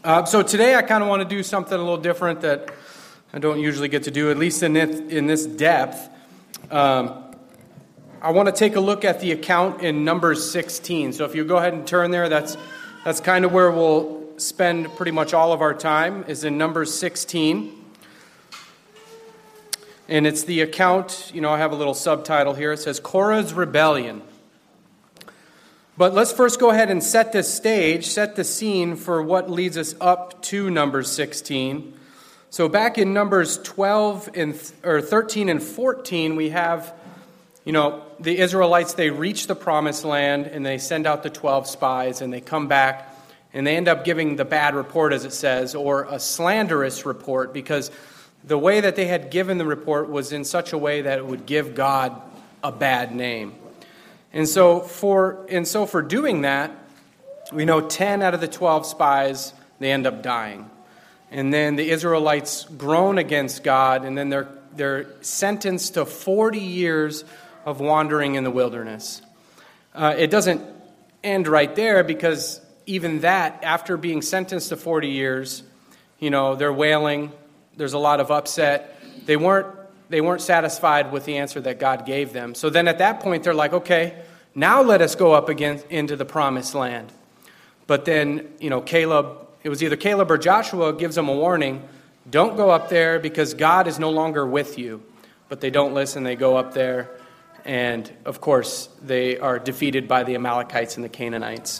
So today I kind of want to do something a little different that I don't usually get to do, at least in this depth. I want to take a look at the account in Numbers 16. So if you go ahead and turn there, that's kind of where we'll spend pretty much all of our time, is in Numbers 16. And it's the account, I have a little subtitle here. It says, Korah's Rebellion. But let's first go ahead and set the stage, set the scene for what leads us up to Numbers 16. So back in Numbers 13 and 14, we have, the Israelites, they reach the promised land and they send out the 12 spies and they come back and they end up giving the bad report, as it says, or a slanderous report, because the way that they had given the report was in such a way that it would give God a bad name. And so for doing that, we know 10 out of the 12 spies, they end up dying. And then the Israelites groan against God, and then they're sentenced to 40 years of wandering in the wilderness. It doesn't end right there, because even that, after being sentenced to 40 years, they're wailing. There's a lot of upset. They weren't satisfied with the answer that God gave them. So then at that point, they're like, okay, now let us go up into the promised land. But then, Caleb, it was either Caleb or Joshua, gives them a warning. Don't go up there because God is no longer with you. But they don't listen. They go up there. And, of course, they are defeated by the Amalekites and the Canaanites.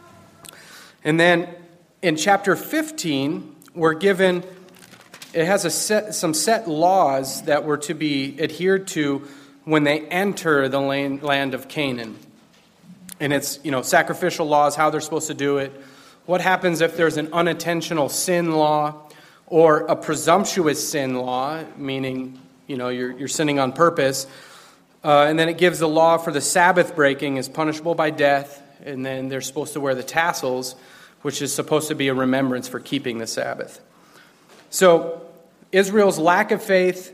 And then in chapter 15, we're given... It has some set laws that were to be adhered to when they enter the land of Canaan. And it's, sacrificial laws, how they're supposed to do it. What happens if there's an unintentional sin law or a presumptuous sin law, meaning, you're sinning on purpose. And then it gives the law for the Sabbath breaking is punishable by death. And then they're supposed to wear the tassels, which is supposed to be a remembrance for keeping the Sabbath. So Israel's lack of faith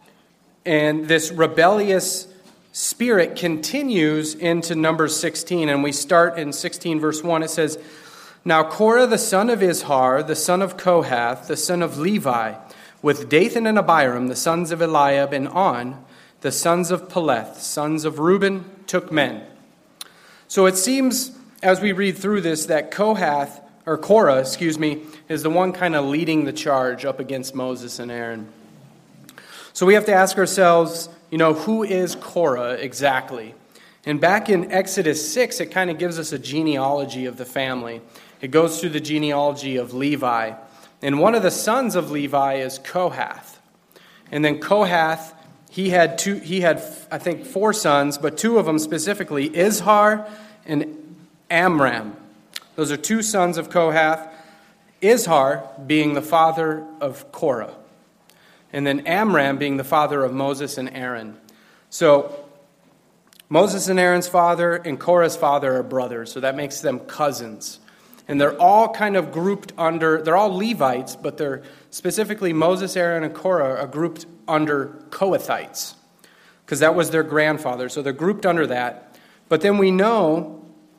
and this rebellious spirit continues into Numbers 16. And we start in 16 verse 1. It says, Now Korah the son of Izhar, the son of Kohath, the son of Levi, with Dathan and Abiram, the sons of Eliab, and On, the sons of Peleth, sons of Reuben, took men. So it seems, as we read through this, that Korah, is the one kind of leading the charge up against Moses and Aaron. So we have to ask ourselves, who is Korah exactly? And back in Exodus 6, it kind of gives us a genealogy of the family. It goes through the genealogy of Levi. And one of the sons of Levi is Kohath. And then Kohath, he had I think 4 sons, but 2 of them specifically, Izhar and Amram. Those are 2 sons of Kohath, Izhar being the father of Korah, and then Amram being the father of Moses and Aaron. So Moses and Aaron's father and Korah's father are brothers, so that makes them cousins. And they're all kind of grouped under, they're all Levites, but they're specifically Moses, Aaron, and Korah are grouped under Kohathites, because that was their grandfather, so they're grouped under that. But then we know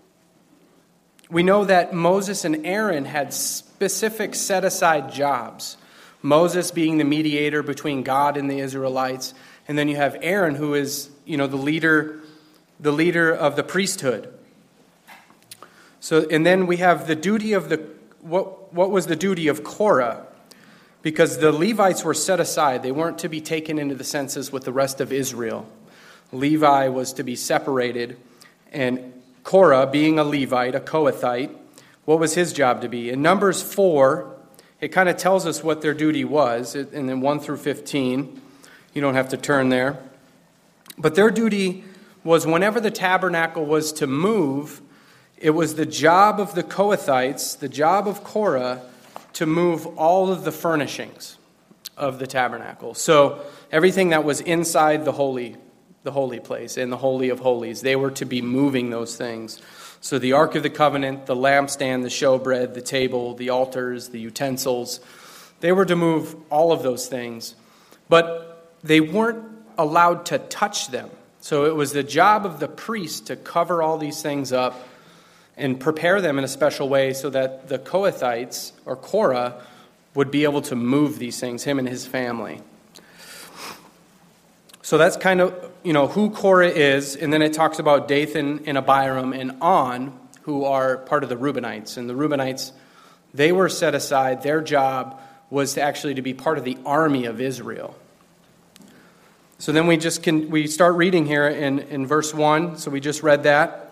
that Moses and Aaron had specific set-aside jobs. Moses being the mediator between God and the Israelites. And then you have Aaron, who is, the leader of the priesthood. So, and then we have the duty of what was the duty of Korah? Because the Levites were set aside. They weren't to be taken into the census with the rest of Israel. Levi was to be separated, and Korah, being a Levite, a Kohathite, what was his job to be? In Numbers 4, it kind of tells us what their duty was, and then 1 through 15. You don't have to turn there. But their duty was whenever the tabernacle was to move, it was the job of the Kohathites, the job of Korah, to move all of the furnishings of the tabernacle. So everything that was inside the holy place, in the Holy of Holies. They were to be moving those things. So the Ark of the Covenant, the lampstand, the showbread, the table, the altars, the utensils, they were to move all of those things. But they weren't allowed to touch them. So it was the job of the priest to cover all these things up and prepare them in a special way so that the Kohathites, or Korah, would be able to move these things, him and his family. So that's kind of, who Korah is, and then it talks about Dathan and Abiram and On, who are part of the Reubenites. And the Reubenites, they were set aside. Their job was to be part of the army of Israel. So then we start reading here in verse 1. So we just read that.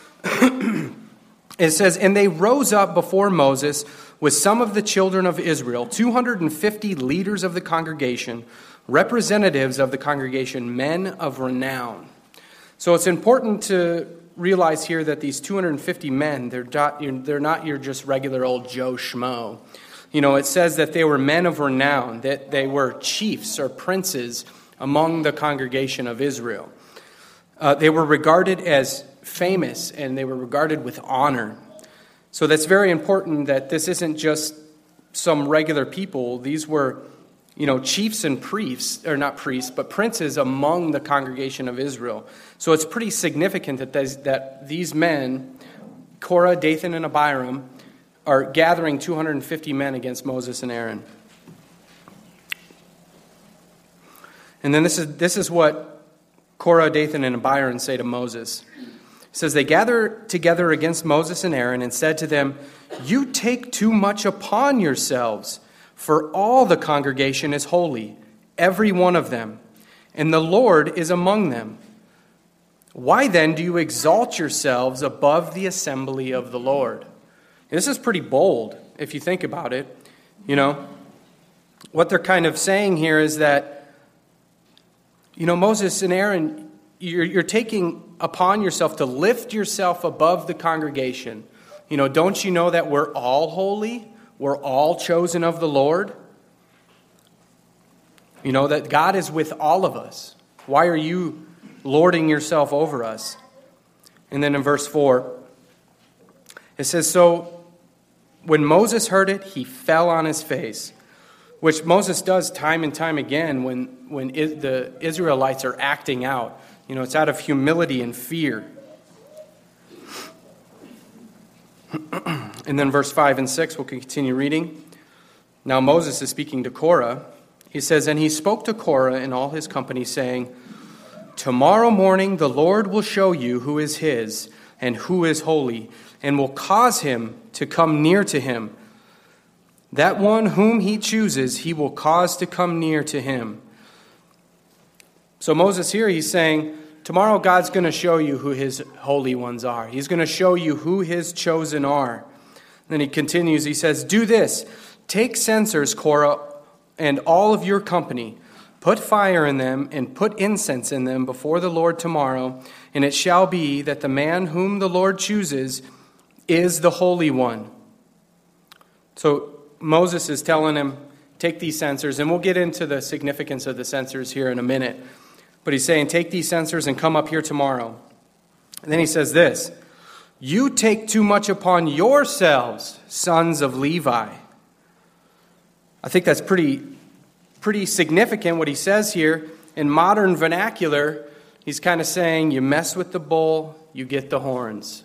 It says, "And they rose up before Moses with some of the children of Israel, 250 leaders of the congregation, representatives of the congregation, men of renown." So it's important to realize here that these 250 men, they're not your just regular old Joe Schmo. It says that they were men of renown, that they were chiefs or princes among the congregation of Israel. They were regarded as famous, and they were regarded with honor. So that's very important that this isn't just some regular people. These were, chiefs and priests, or not priests, but princes among the congregation of Israel. So it's pretty significant that these men, Korah, Dathan, and Abiram, are gathering 250 men against Moses and Aaron. And then this is what Korah, Dathan, and Abiram say to Moses. It says, "They gathered together against Moses and Aaron and said to them, 'You take too much upon yourselves, for all the congregation is holy, every one of them, and the Lord is among them. Why then do you exalt yourselves above the assembly of the Lord?'" This is pretty bold if you think about it. What they're kind of saying here is that, Moses and Aaron, you're taking upon yourself to lift yourself above the congregation. Don't you know that we're all holy? We're all chosen of the Lord? That God is with all of us. Why are you lording yourself over us? And then in verse 4, it says, "So when Moses heard it, he fell on his face," which Moses does time and time again when the Israelites are acting out. It's out of humility and fear. And then verse 5 and 6, we'll continue reading. Now Moses is speaking to Korah. He says, "And he spoke to Korah and all his company, saying, 'Tomorrow morning the Lord will show you who is his and who is holy, and will cause him to come near to him. That one whom he chooses, he will cause to come near to him.'" So Moses here, he's saying, tomorrow God's going to show you who his holy ones are. He's going to show you who his chosen are. Then he continues, he says, "Do this, take censers, Korah, and all of your company. Put fire in them and put incense in them before the Lord tomorrow. And it shall be that the man whom the Lord chooses is the Holy One." So Moses is telling him, take these censers, and we'll get into the significance of the censers here in a minute. But he's saying, take these censers and come up here tomorrow. And then he says this, "You take too much upon yourselves, sons of Levi." I think that's pretty significant what he says here. In modern vernacular, he's kind of saying, you mess with the bull, you get the horns,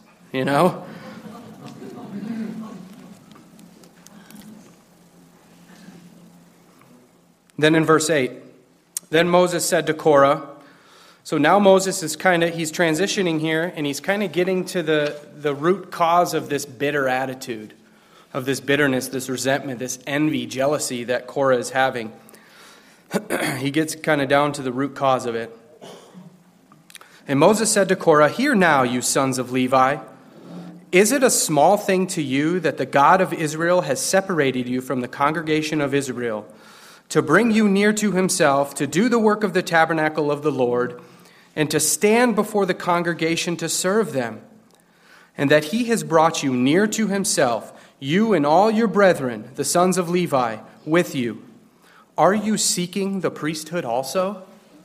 Then in verse 8, "Then Moses said to Korah," so now Moses is he's transitioning here, and he's kind of getting to the root cause of this bitter attitude, of this bitterness, this resentment, this envy, jealousy that Korah is having. He gets kind of down to the root cause of it. "And Moses said to Korah, 'Hear now, you sons of Levi, is it a small thing to you that the God of Israel has separated you from the congregation of Israel, to bring you near to himself, to do the work of the tabernacle of the Lord, and to stand before the congregation to serve them? And that he has brought you near to himself, you and all your brethren, the sons of Levi, with you. Are you seeking the priesthood also?'"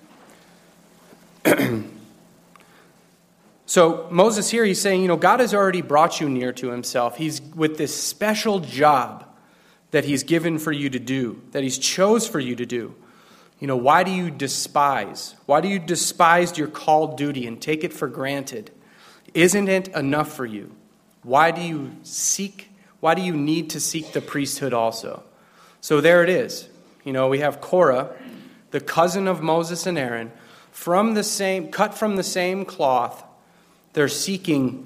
So Moses here, he's saying, God has already brought you near to himself. He's with this special job that he's given for you to do, that he's chose for you to do. Why do you despise? Why do you despise your called duty and take it for granted? Isn't it enough for you? Why do you need to seek the priesthood also? So there it is. We have Korah, the cousin of Moses and Aaron, cut from the same cloth. They see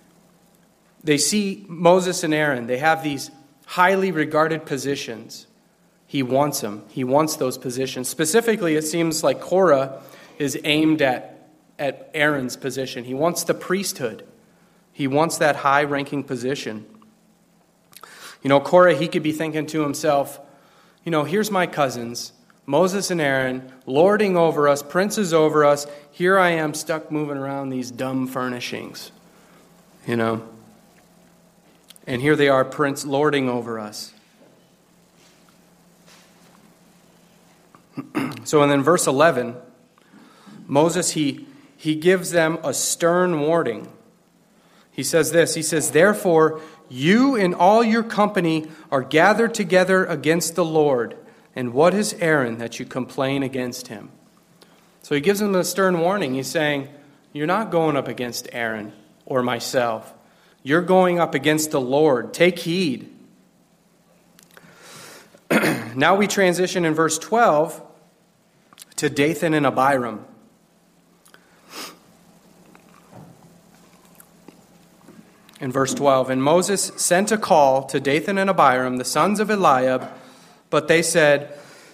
Moses and Aaron. They have these highly regarded positions. He wants them. He wants those positions. Specifically, it seems like Korah is aimed at Aaron's position. He wants the priesthood. He wants that high-ranking position. Korah, he could be thinking to himself, here's my cousins, Moses and Aaron, lording over us, princes over us. Here I am stuck moving around these dumb furnishings, And here they are, lording over us. So and then verse 11, Moses, he gives them a stern warning. He says this, he says, "Therefore, you and all your company are gathered together against the Lord. And what is Aaron that you complain against him?" So he gives them a stern warning. He's saying, you're not going up against Aaron or myself. You're going up against the Lord. Take heed. Now we transition in verse 12 to Dathan and Abiram. In verse 12, "And Moses sent a call to Dathan and Abiram, the sons of Eliab, but they said,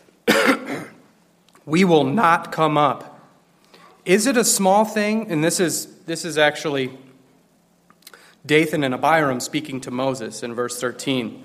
'We will not come up. Is it a small thing?'" And this is actually Dathan and Abiram speaking to Moses in verse 13.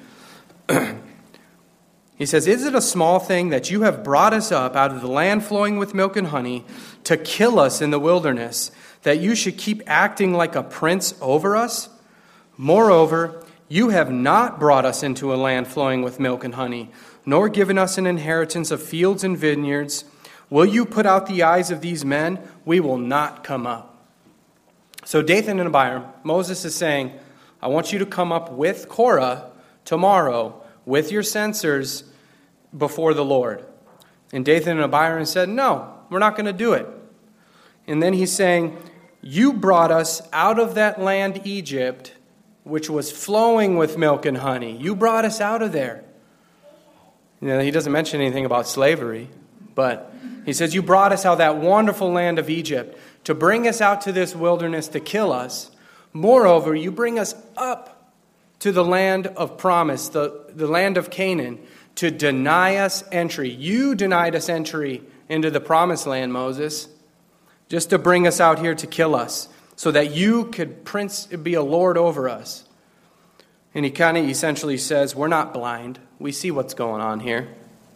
He says, "Is it a small thing that you have brought us up out of the land flowing with milk and honey to kill us in the wilderness, that you should keep acting like a prince over us? Moreover, you have not brought us into a land flowing with milk and honey, nor given us an inheritance of fields and vineyards. Will you put out the eyes of these men? We will not come up." So Dathan and Abiram, Moses is saying, I want you to come up with Korah tomorrow with your censers before the Lord. And Dathan and Abiram said, "No, we're not going to do it." And then he's saying, "You brought us out of that land, Egypt, which was flowing with milk and honey. You brought us out of there." He doesn't mention anything about slavery, but he says, "You brought us out of that wonderful land of Egypt to bring us out to this wilderness to kill us. Moreover, you bring us up to the land of promise, the land of Canaan, to deny us entry." You denied us entry into the promised land, Moses, just to bring us out here to kill us, so that you could be a lord over us. And he kind of essentially says, we're not blind. We see what's going on here.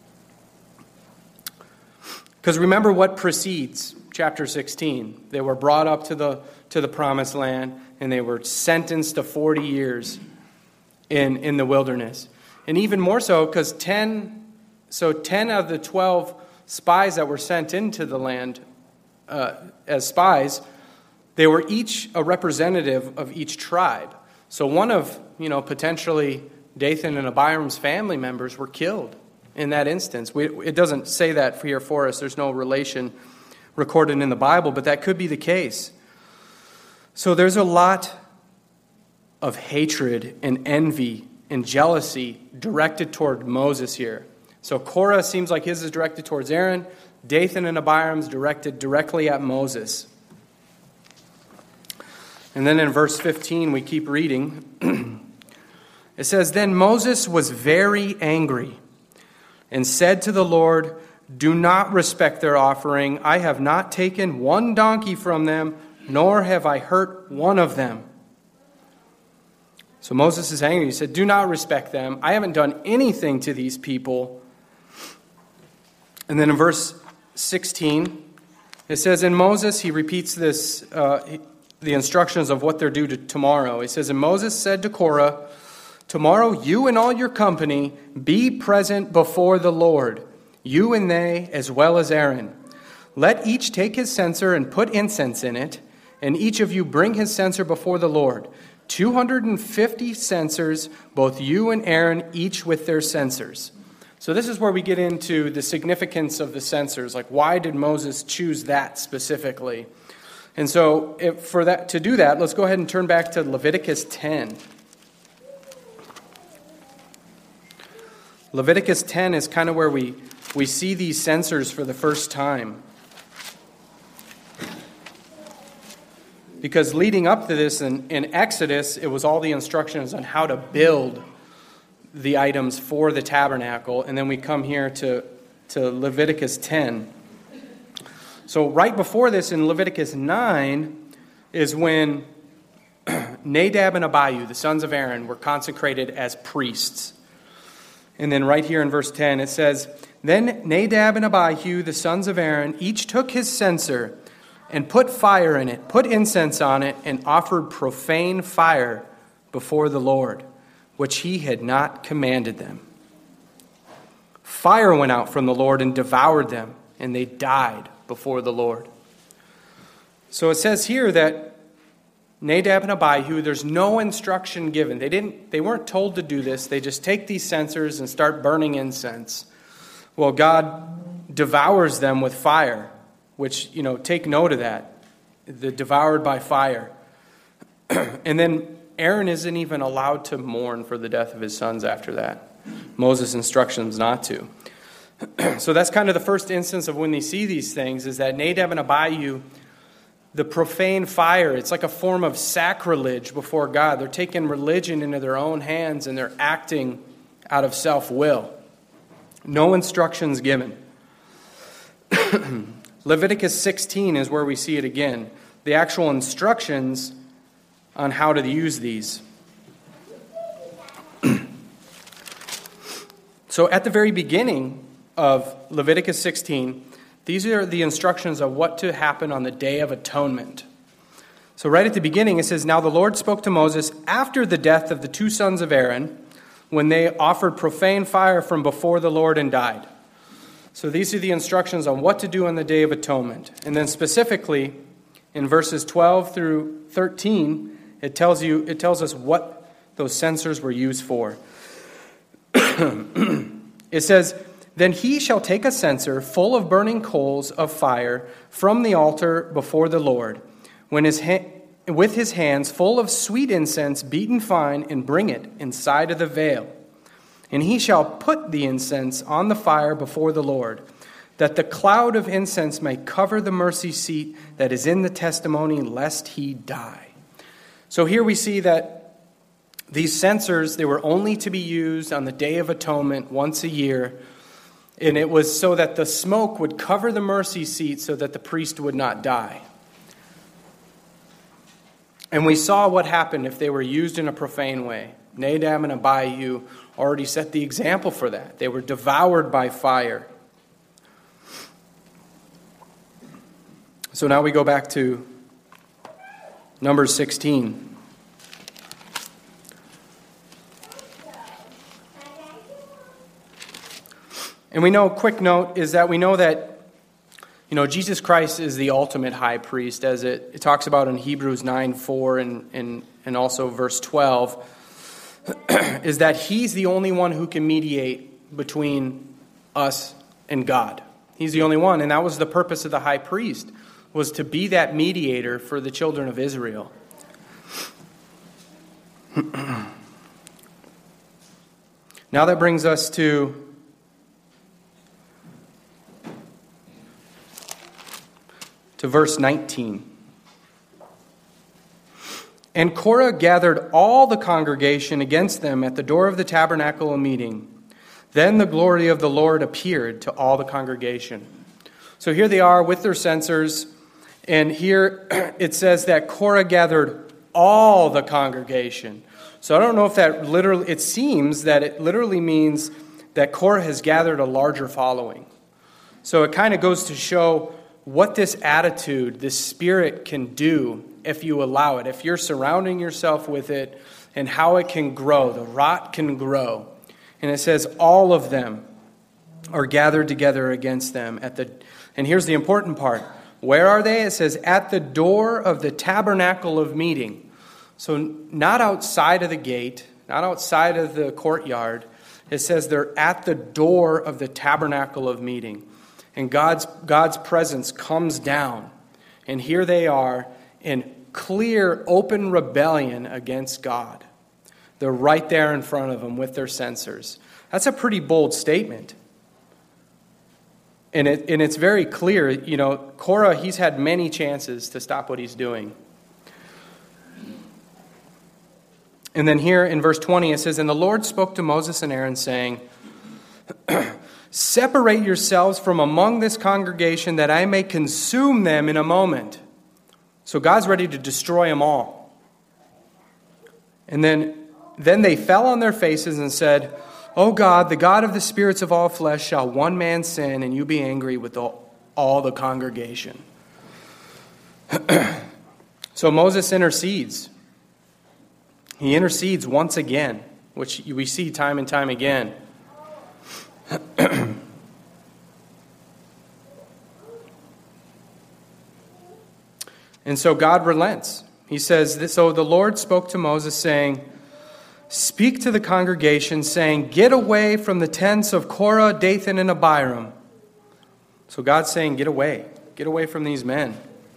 Because remember what precedes chapter 16. They were brought up to the promised land, and they were sentenced to 40 years in the wilderness. And even more so, because 10 of the 12 spies that were sent into the land as spies, they were each a representative of each tribe. So one of, potentially Dathan and Abiram's family members were killed in that instance. It doesn't say that here for us. There's no relation recorded in the Bible, but that could be the case. So there's a lot of hatred and envy and jealousy directed toward Moses here. So Korah seems like his is directed towards Aaron. Dathan and Abiram's directed directly at Moses. And then in verse 15, we keep reading. It says, "Then Moses was very angry and said to the Lord, 'Do not respect their offering. I have not taken one donkey from them, nor have I hurt one of them.'" So Moses is angry. He said, "Do not respect them. I haven't done anything to these people." And then in verse 16, it says, "And Moses," he repeats this, the instructions of what they're due to tomorrow. He says, "And Moses said to Korah, 'Tomorrow you and all your company be present before the Lord, you and they as well as Aaron. Let each take his censer and put incense in it, and each of you bring his censer before the Lord. 250 censers, both you and Aaron, each with their censers." So this is where we get into the significance of the censers. Like, why did Moses choose that specifically? And so to do that, let's go ahead and turn back to Leviticus 10. Leviticus 10 is kind of where we see these censers for the first time. Because leading up to this in Exodus, it was all the instructions on how to build the items for the tabernacle. And then we come here to Leviticus 10. So right before this in Leviticus 9 is when Nadab and Abihu, the sons of Aaron, were consecrated as priests. And then right here in verse 10 it says, "Then Nadab and Abihu, the sons of Aaron, each took his censer and put fire in it, put incense on it, and offered profane fire before the Lord, which he had not commanded them. Fire went out from the Lord and devoured them, and they died before the Lord." So it says here that Nadab and Abihu, there's no instruction given. They weren't told to do this. They just take these censers and start burning incense. Well, God devours them with fire, which, take note of that. The devoured by fire. And then Aaron isn't even allowed to mourn for the death of his sons after that. Moses' instructions not to. So that's kind of the first instance of when they see these things, is that Nadab and Abihu, the profane fire, it's like a form of sacrilege before God. They're taking religion into their own hands and they're acting out of self-will. No instructions given. Leviticus 16 is where we see it again. The actual instructions on how to use these. So at the very beginning of Leviticus 16, these are the instructions of what to happen on the Day of Atonement. So right at the beginning it says, "Now the Lord spoke to Moses after the death of the two sons of Aaron, when they offered profane fire from before the Lord and died." So these are the instructions on what to do on the Day of Atonement. And then specifically in verses 12 through 13, it tells us what those censers were used for. It says, "Then he shall take a censer full of burning coals of fire from the altar before the Lord, with his hands full of sweet incense beaten fine, and bring it inside of the veil. And he shall put the incense on the fire before the Lord, that the cloud of incense may cover the mercy seat that is in the testimony, lest he die." So here we see that these censers, they were only to be used on the Day of Atonement once a year. And it was so that the smoke would cover the mercy seat so that the priest would not die. And we saw what happened if they were used in a profane way. Nadab and Abihu already set the example for that. They were devoured by fire. So now we go back to Numbers 16. And we know, quick note, is that we know that, Jesus Christ is the ultimate high priest, as it talks about in Hebrews 9:4 and also verse 12, is that he's the only one who can mediate between us and God. He's the only one, and that was the purpose of the high priest, was to be that mediator for the children of Israel. Now that brings us to verse 19. "And Korah gathered all the congregation against them at the door of the tabernacle of meeting. Then the glory of the Lord appeared to all the congregation." So here they are with their censers, and here it says that Korah gathered all the congregation. So I don't know if that literally, it seems that it literally means that Korah has gathered a larger following. So it kind of goes to show what this attitude, this spirit can do if you allow it, if you're surrounding yourself with it, and how it can grow. The rot can grow. And it says all of them are gathered together against them and here's the important part. Where are they? It says at the door of the tabernacle of meeting. So not outside of the gate, not outside of the courtyard. It says they're at the door of the tabernacle of meeting. And God's presence comes down And here they are in clear, open rebellion against God. They're right there in front of them with their censers. That's a pretty bold statement. And it's very clear, Korah, he's had many chances to stop what he's doing. And then here in verse 20 it says, "And the Lord spoke to Moses and Aaron, saying, Separate yourselves from among this congregation, that I may consume them in a moment." So God's ready to destroy them all. And then they fell on their faces and said, "O God, the God of the spirits of all flesh, shall one man sin, and you be angry with all the congregation?" So Moses intercedes. He intercedes once again, which we see time and time again. And so God relents. He says, "So the Lord spoke to Moses, saying, Speak to the congregation, saying, Get away from the tents of Korah, Dathan, and Abiram." So God's saying, get away from these men.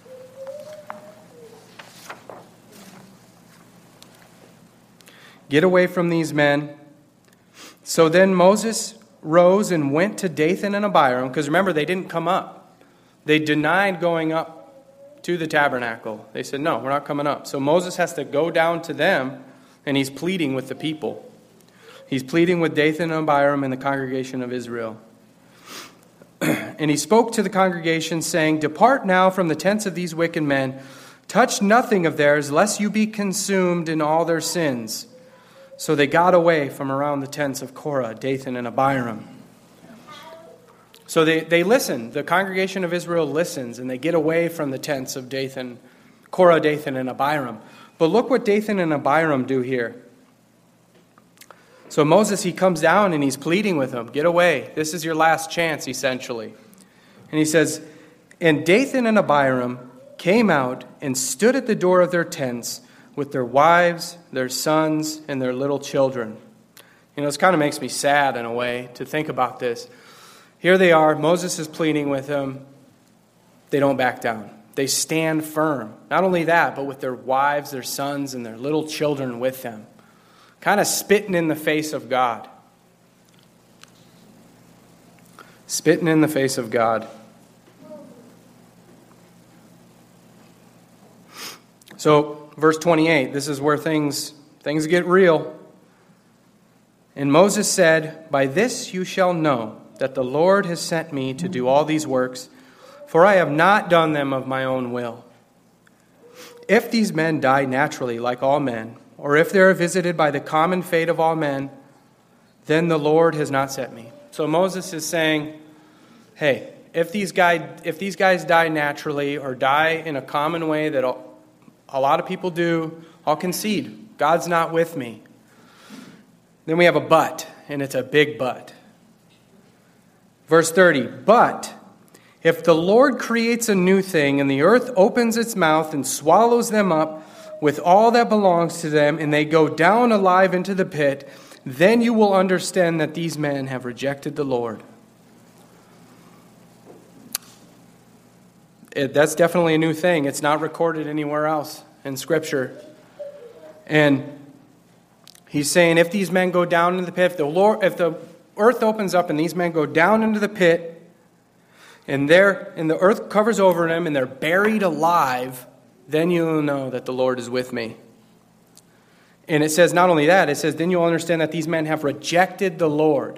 Get away from these men. So then Moses rose and went to Dathan and Abiram, because remember, they didn't come up. They denied going up to the tabernacle. They said, "No, we're not coming up." So Moses has to go down to them, and he's pleading with the people. He's pleading with Dathan and Abiram and the congregation of Israel. And he spoke to the congregation, saying, "Depart now from the tents of these wicked men. Touch nothing of theirs, lest you be consumed in all their sins." So they got away from around the tents of Korah, Dathan, and Abiram. So they listen. The congregation of Israel listens, and they get away from the tents of Dathan, Korah, Dathan, and Abiram. But look what Dathan and Abiram do here. So Moses, he comes down and he's pleading with them, "Get away. This is your last chance," essentially. And he says, "And Dathan and Abiram came out and stood at the door of their tents with their wives, their sons, and their little children." This kind of makes me sad in a way to think about this. Here they are. Moses is pleading with them. They don't back down. They stand firm. Not only that, but with their wives, their sons, and their little children with them. Kind of spitting in the face of God. Spitting in the face of God. So, verse 28, this is where things get real. "And Moses said, By this you shall know that the Lord has sent me to do all these works, for I have not done them of my own will. If these men die naturally like all men, or if they are visited by the common fate of all men, then the Lord has not sent me." So Moses is saying, hey, if these guys die naturally or die in a common way that a lot of people do, I'll concede. God's not with me. Then we have a but, and it's a big but. Verse 30, "But if the Lord creates a new thing, and the earth opens its mouth and swallows them up with all that belongs to them, and they go down alive into the pit, then you will understand that these men have rejected the Lord." That's definitely a new thing. It's not recorded anywhere else in Scripture. And he's saying, if these men go down into the pit, if the earth opens up and these men go down into the pit, and the earth covers over them and they're buried alive, then you'll know that the Lord is with me. And it says not only that, it says, then you'll understand that these men have rejected the Lord.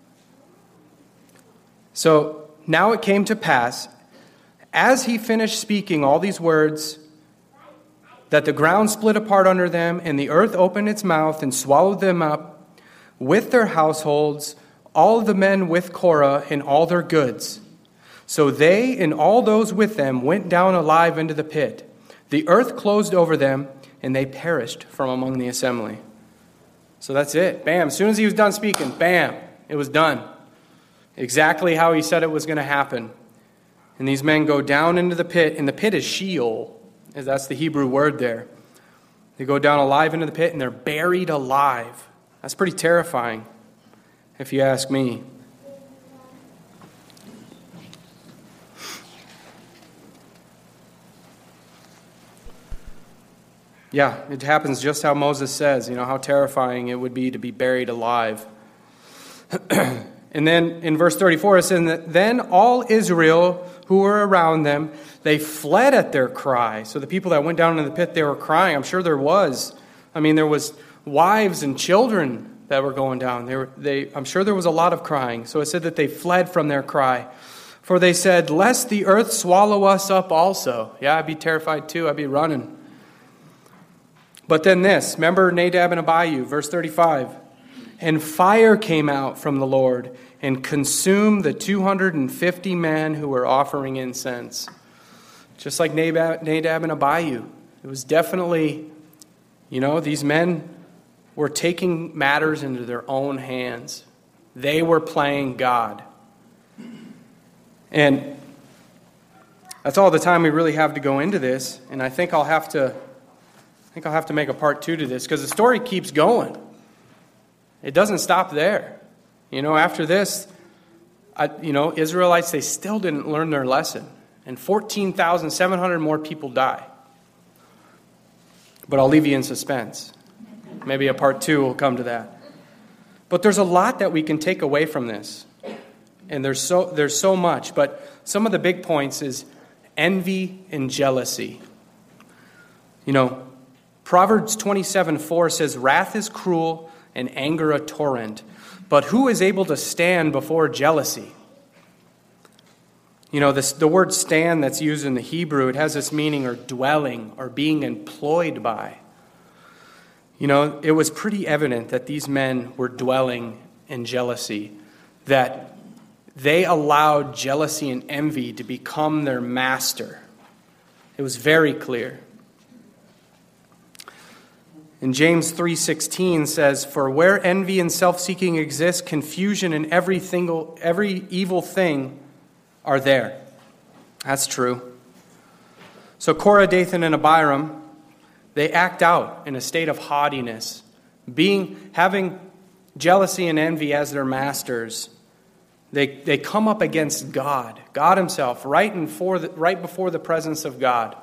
So now it came to pass, as he finished speaking all these words, that the ground split apart under them, and the earth opened its mouth and swallowed them up with their households, all the men with Korah and all their goods. So they and all those with them went down alive into the pit. The earth closed over them, and they perished from among the assembly. So that's it. Bam. As soon as he was done speaking, bam, it was done. Exactly how he said it was going to happen. And these men go down into the pit, and the pit is Sheol, as that's the Hebrew word there. They go down alive into the pit, and they're buried alive. That's pretty terrifying, if you ask me. Yeah, it happens just how Moses says, how terrifying it would be to be buried alive. And then in verse 34 it says, then all Israel who were around them, they fled at their cry. So the people that went down into the pit, they were crying. I'm sure there was. There was wives and children that were going down. I'm sure there was a lot of crying. So it said that they fled from their cry. For they said, lest the earth swallow us up also. Yeah, I'd be terrified too. I'd be running. But then this, remember Nadab and Abihu, verse 35. And fire came out from the Lord and consumed the 250 men who were offering incense. Just like Nadab and Abihu. It was definitely, these men were taking matters into their own hands. They were playing God. And that's all the time we really have to go into this. And I think I'll have to make a part 2 to this because the story keeps going. It doesn't stop there. After this, Israelites, they still didn't learn their lesson. And 14,700 more people die. But I'll leave you in suspense. Maybe a part 2 will come to that. But there's a lot that we can take away from this. And there's so much. But some of the big points is envy and jealousy. Proverbs 27:4 says, wrath is cruel and anger a torrent. But who is able to stand before jealousy? The word stand that's used in the Hebrew, it has this meaning or dwelling or being employed by. It was pretty evident that these men were dwelling in jealousy, that they allowed jealousy and envy to become their master. It was very clear. And James 3:16 says, for where envy and self-seeking exist, confusion and every evil thing are there. That's true. So Korah, Dathan, and Abiram, they act out in a state of haughtiness, having jealousy and envy as their masters. They come up against God himself, right before the presence of God.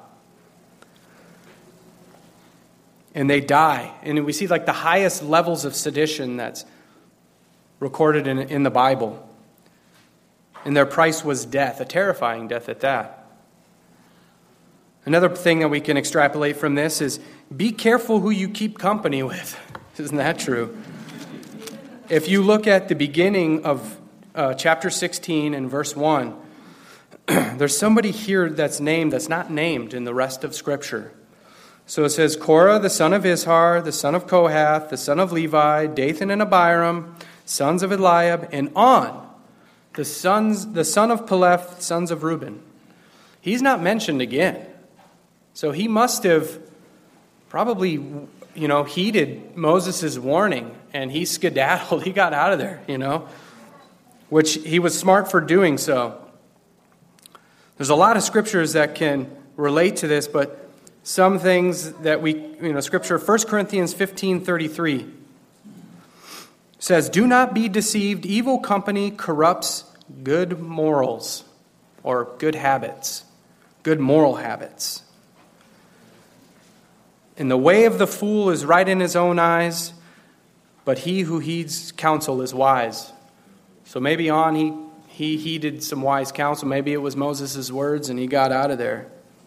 And they die. And we see the highest levels of sedition that's recorded in the Bible. And their price was death, a terrifying death at that. Another thing that we can extrapolate from this is be careful who you keep company with. Isn't that true? If you look at the beginning of chapter 16 and verse 1, there's somebody here that's not named in the rest of Scripture. So it says, Korah, the son of Izhar, the son of Kohath, the son of Levi, Dathan and Abiram, sons of Eliab, and On, the son of Peleth, sons of Reuben. He's not mentioned again. So he must have probably, heeded Moses' warning, and he skedaddled. He got out of there, which he was smart for doing so. There's a lot of scriptures that can relate to this, but some things that Scripture, 1 Corinthians 15:33 says, do not be deceived. Evil company corrupts good morals or good habits, good moral habits. And the way of the fool is right in his own eyes, but he who heeds counsel is wise. So maybe he heeded some wise counsel. Maybe it was Moses' words and he got out of there.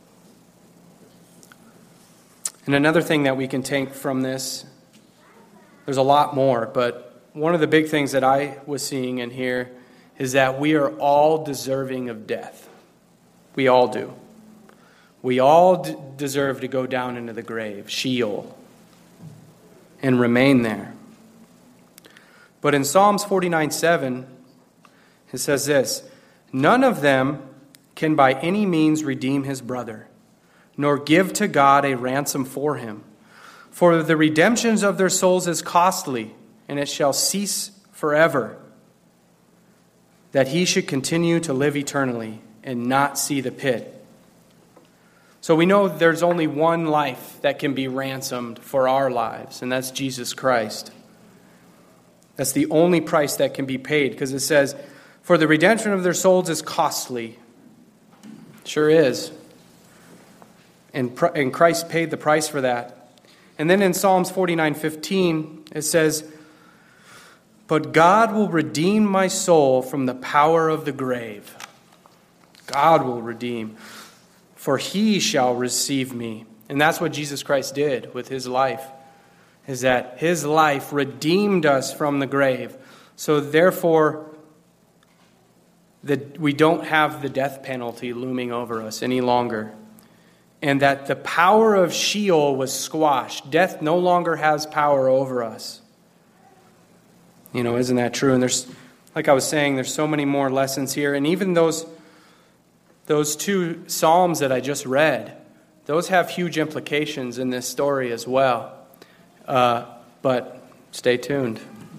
And another thing that we can take from this, there's a lot more, but one of the big things that I was seeing in here is that we are all deserving of death. We all do. We all deserve to go down into the grave, Sheol, and remain there. But in Psalms 49:7, it says this, none of them can by any means redeem his brother, nor give to God a ransom for him. For the redemptions of their souls is costly, and it shall cease forever, that he should continue to live eternally and not see the pit. So we know there's only one life that can be ransomed for our lives, and that's Jesus Christ. That's the only price that can be paid, because it says, for the redemption of their souls is costly. Sure is. And Christ paid the price for that And then in Psalms 49:15, it says, "But God will redeem my soul from the power of the grave." God will redeem, for he shall receive me. And that's what Jesus Christ did with his life, is that his life redeemed us from the grave. So therefore, that we don't have the death penalty looming over us any longer. And that the power of Sheol was squashed. Death no longer has power over us. Isn't that true? And there's, like I was saying, there's so many more lessons here. And even those two Psalms that I just read, those have huge implications in this story as well. But stay tuned.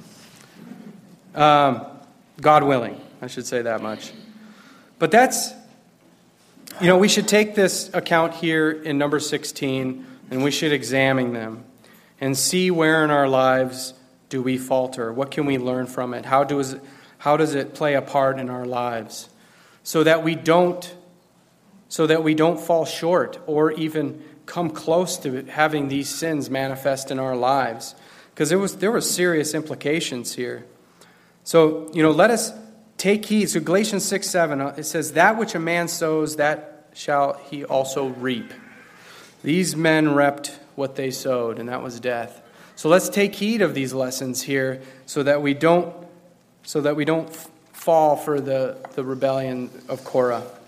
God willing, I should say that much. But that's, we should take this account here in number 16, and we should examine them and see where in our lives do we falter. What can we learn from it? How does it play a part in our lives, so that we don't fall short or even come close to having these sins manifest in our lives, because there were serious implications here. So let us take heed. So Galatians 6:7, it says, "That which a man sows, that shall he also reap." These men reaped what they sowed, and that was death. So let's take heed of these lessons here, so that we don't fall for the rebellion of Korah.